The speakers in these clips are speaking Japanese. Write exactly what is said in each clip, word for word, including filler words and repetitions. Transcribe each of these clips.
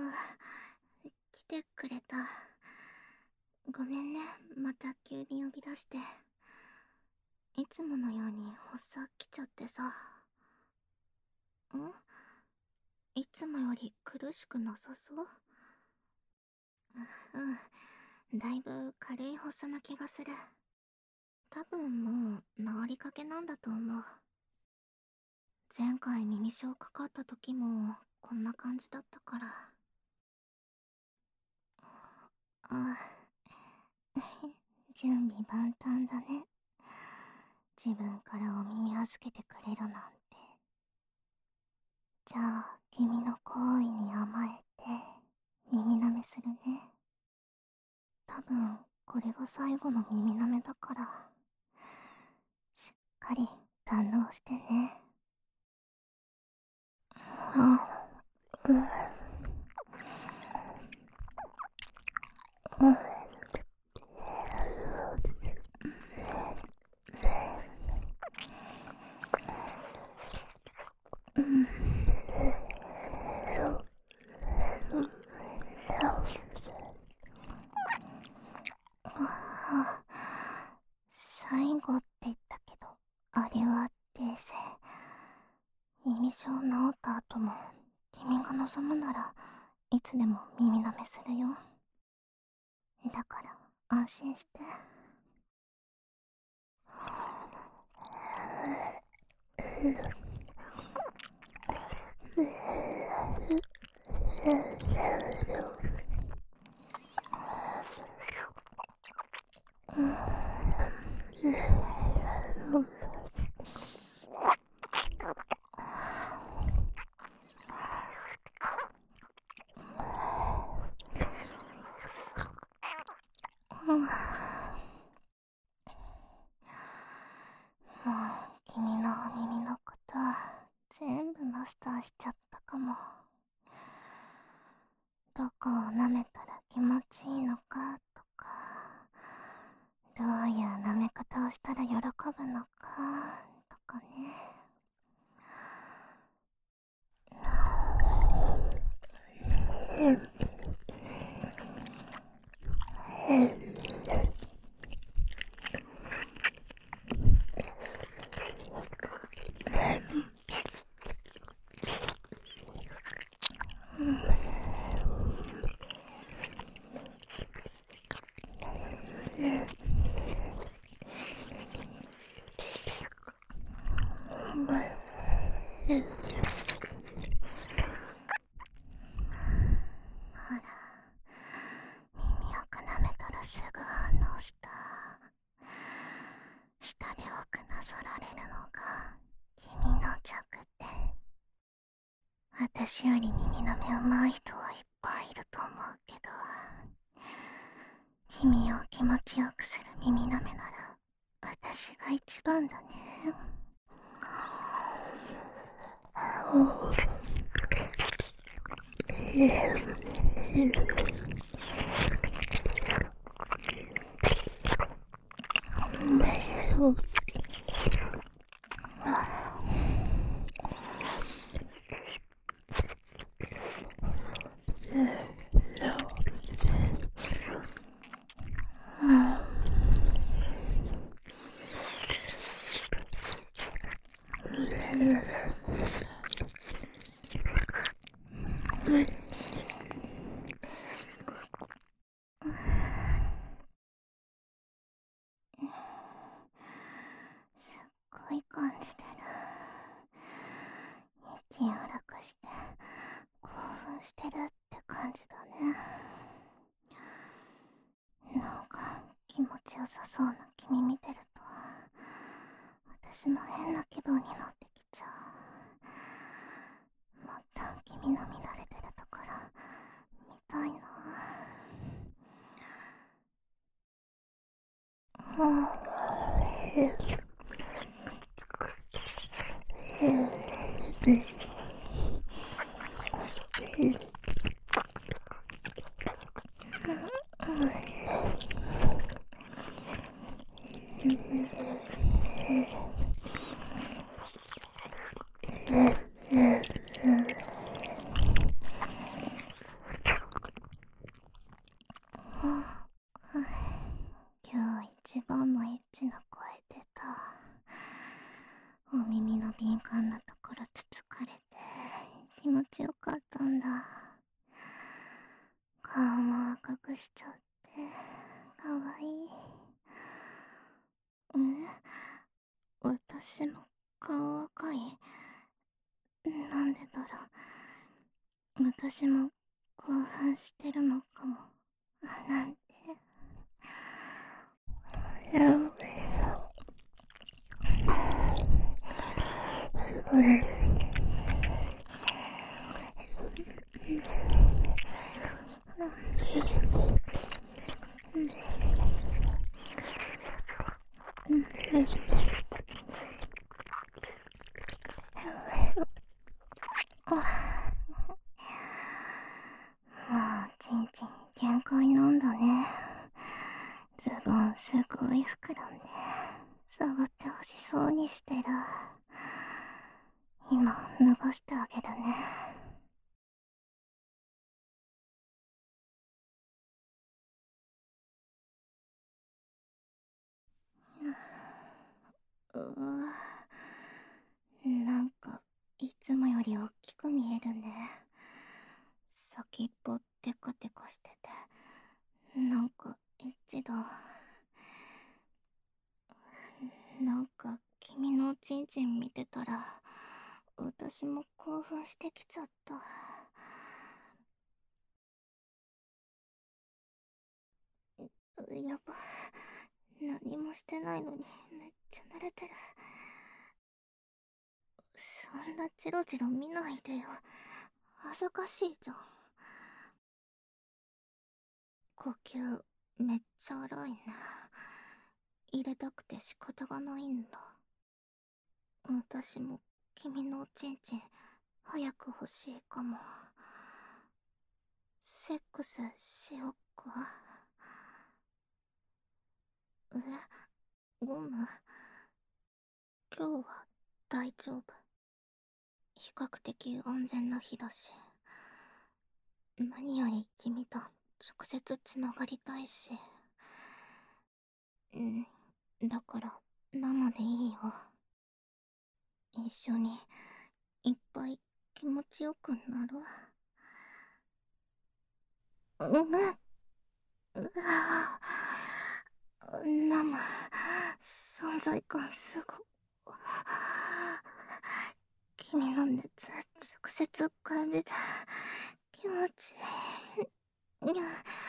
来てくれた。ごめんね、また急に呼び出して。いつものように発作来ちゃってさ。んいつもより苦しくなさそう？うん、だいぶ軽い発作な気がする。多分もう治りかけなんだと思う。前回耳症かかった時もこんな感じだったから。あ、準備万端だね。自分からお耳預けてくれるなんて。じゃあ君の好意に甘えて耳舐めするね。多分これが最後の耳舐めだから、しっかり堪能してね。あ、うん、うん、うん。あ、最後って言ったけど、あれは訂正。耳症治った後も君が望むならいつでも耳舐めするよ。だから安心して。うん、もう君のお耳のこと全部マスターしちゃったかも。どこを舐めたら気持ちいいのかとか、どういう舐め方をしたら喜ぶのかとかね。ほら、耳よく舐めたらすぐ反応した。舌で多くなぞられるのが君の弱点。私より耳の目うまい人はいっぱいいると思うけど、君を気持ちよくする耳舐めなら私が一番だね。すっごい感じてる。息荒くして興奮してるって感じだね。なんか気持ちよさそうな君見てると私も変な気分になってきちゃう。もっと君の乱れてるところ見たいな。うん、 敏感なところつつかれて気持ちよかったんだ。顔も赤くしちゃってかわいい。え、私の顔赤い？なんでだろう。私も興奮してるのかも。なんて。もうちんちん限界なんだね。ズボンすごい膨らんで触ってほしそうにしてる。今脱がしてあげるね。うわ、なんかいつもより大きく見えるね。先っぽテカテカしててなんかエッチだ。なんか君のおちんちん見てたら私も興奮してきちゃった。やば、何もしてないのにめっちゃ濡れてる。そんなチロチロ見ないでよ、恥ずかしいじゃん。呼吸めっちゃ荒いね。入れたくて仕方がないんだ。私も君のおちんちん早く欲しいかも。セックスしよっか。え、ゴム？今日は大丈夫。比較的安全な日だし。何より君と直接つながりたいし。うん、だから生でいいよ。一緒にいっぱい気持ちよくなる。うん、うわぁ、生、存在感すご。君の熱直接感じて気持ちいい。い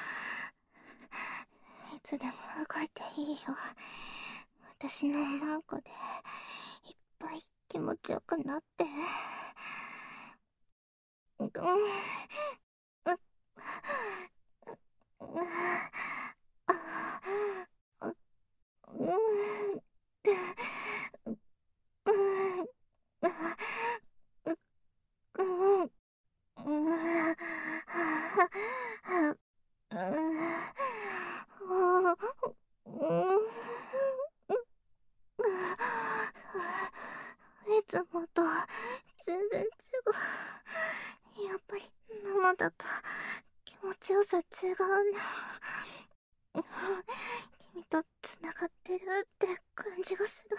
つでも動いていいよ。私のマンコでいっぱい気持ちよくなって。うん、ううあうん、うん、うん、うん、いつもと全然違う。やっぱり生だと気持ちよさ違うね。君とつながってるって感じがする。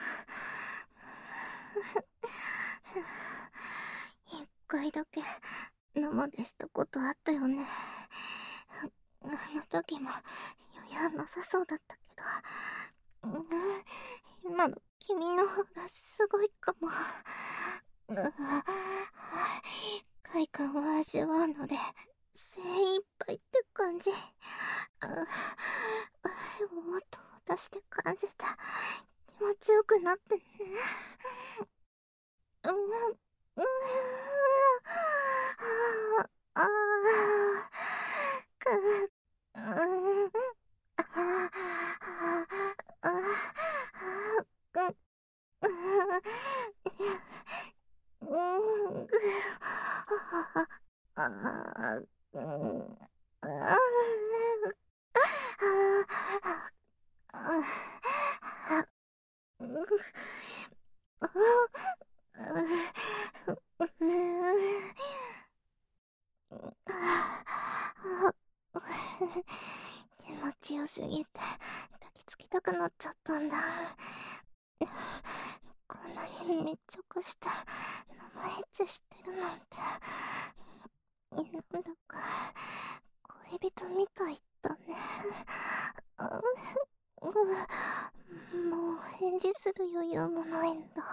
一回だけ生でしたことあったよね。あの時も余裕なさそうだったけど、うん、今の君の方がすごいかも。うん、快感を味わうので精一杯って感じ。あ、もっと私で感じて気持ちよくなってね。うん、うん、ああ、く、うん、ああ、ああ、うん、ああ、うん、ああ、うん、気持ちよすぎて抱きつきたくなっちゃったんだ。こんなにに密着して生エッチしてるなんて、なんだか恋人みたいだね。ううもう返事する余裕もないんだ。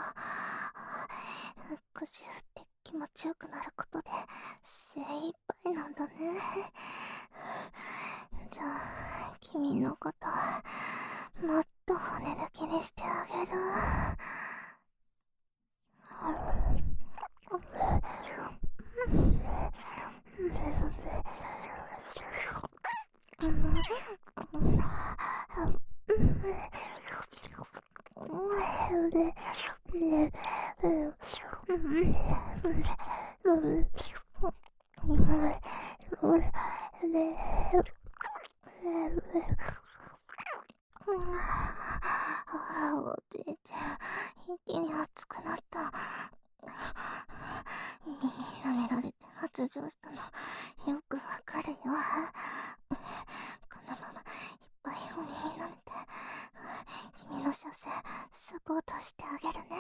腰振って気持ちよくなることで精一杯なんだね。じゃあ君のこともっと骨抜きにしてあげる。おじいちゃん、一気に熱くなった。耳舐められて発情したのよくわかるよ。このままいっぱいお耳舐めて君の射精サポートしてあげるね。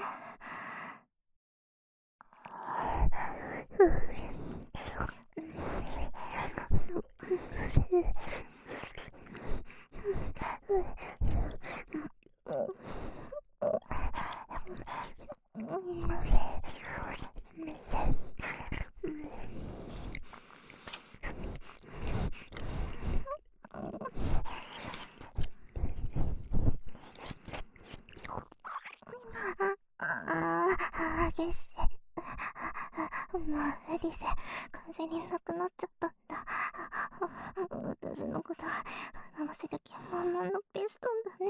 ああ、激しい。もう無理せ完全になくなっちゃったんだ。私のこと騙せる気満々のピストンだね。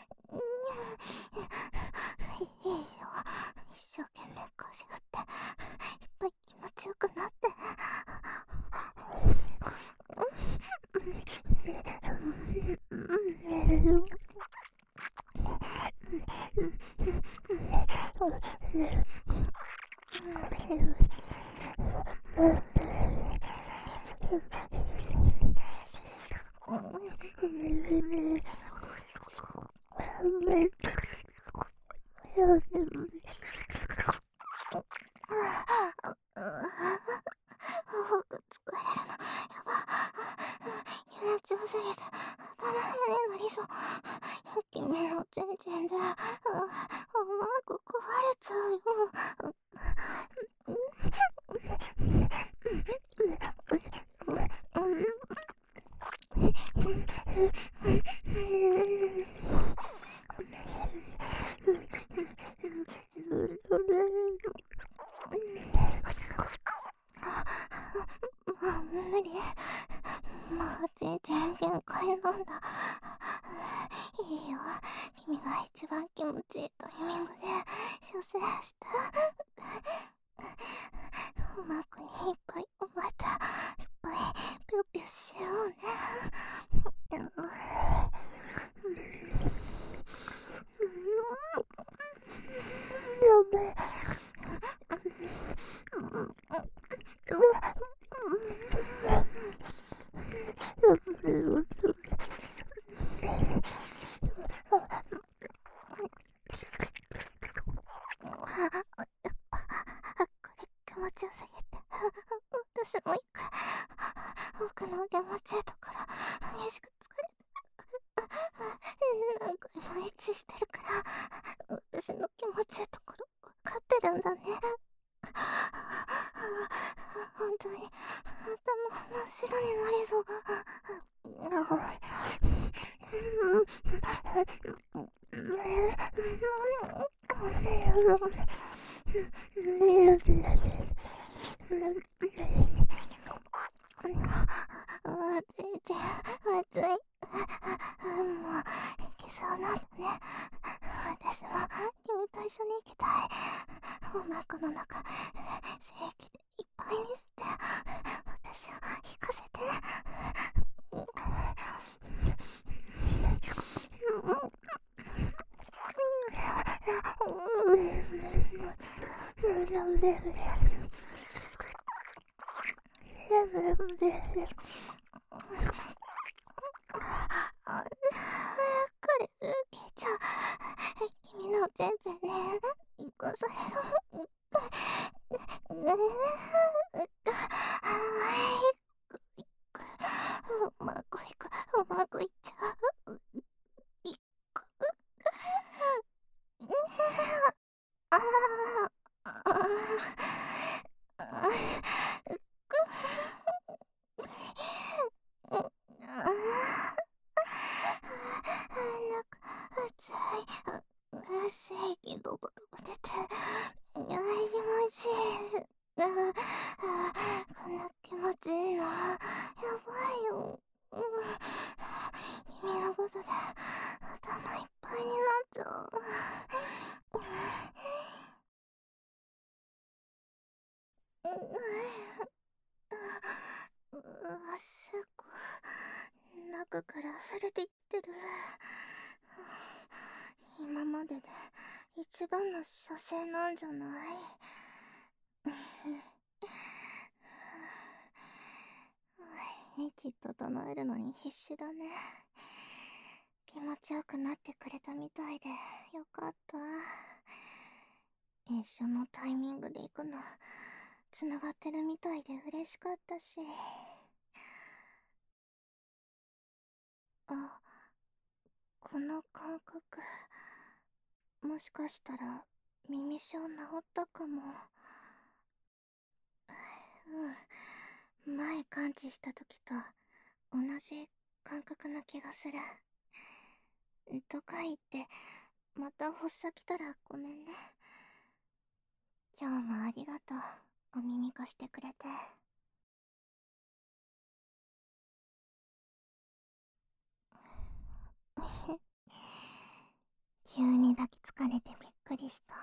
いいよ、一生懸命腰振っていっぱい気持ちよくなって。僕疲れるのやば。気持ちよすぎて頭になりそう。君のチンチンでおまく壊れちゃうよ。もう無理。もう全然限界なんだ。いいよ、君が一番気持ちいいタイミングで射精して。うまくにいっぱいまたいっぱいピュッピュしようね。気持ちよすぎて私も一回奥の気持ちいいところ激しく疲れて何回もエッチしてるから私の気持ちいいところ分かってるんだね。本当に頭真っ白になりそう。あついちゃん、熱い。もう行けそうなんだね。私も君と一緒に行きたい。おまこの中精液でいっぱいにして私を引かせて。これ受けちゃう。君の全然ね、 かされる。ううううまくいく、うまくいっちゃう。いく。ああ、ああ、く、う、あなんか、熱い、正義ドバドバ出て、あ気持ちいい。ああ、こんな気持ちいいの、やばいよ。うん、君のことで頭いっぱいになっちゃう。うん、うわ、すっごい中から溢れてきてる。今までで一番の射精なんじゃない？息整えるのに必死だね。気持ちよくなってくれたみたいでよかった。一緒のタイミングで行くのつながってるみたいで嬉しかったし。あ、この感覚、もしかしたら耳症治ったかも。うん、前感知した時と同じ感覚な気がする。とか言ってまた発作来たらごめんね。今日もありがとう、お耳貸してくれて。急に抱きつかれてびっくりした。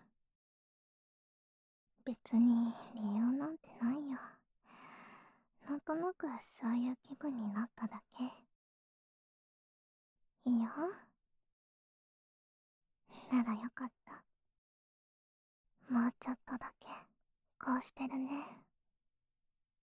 別に理由なんてないよ。なんとなくそういう気分になっただけ。いいよ。ならよかった。もうちょっとだけこうしてるね。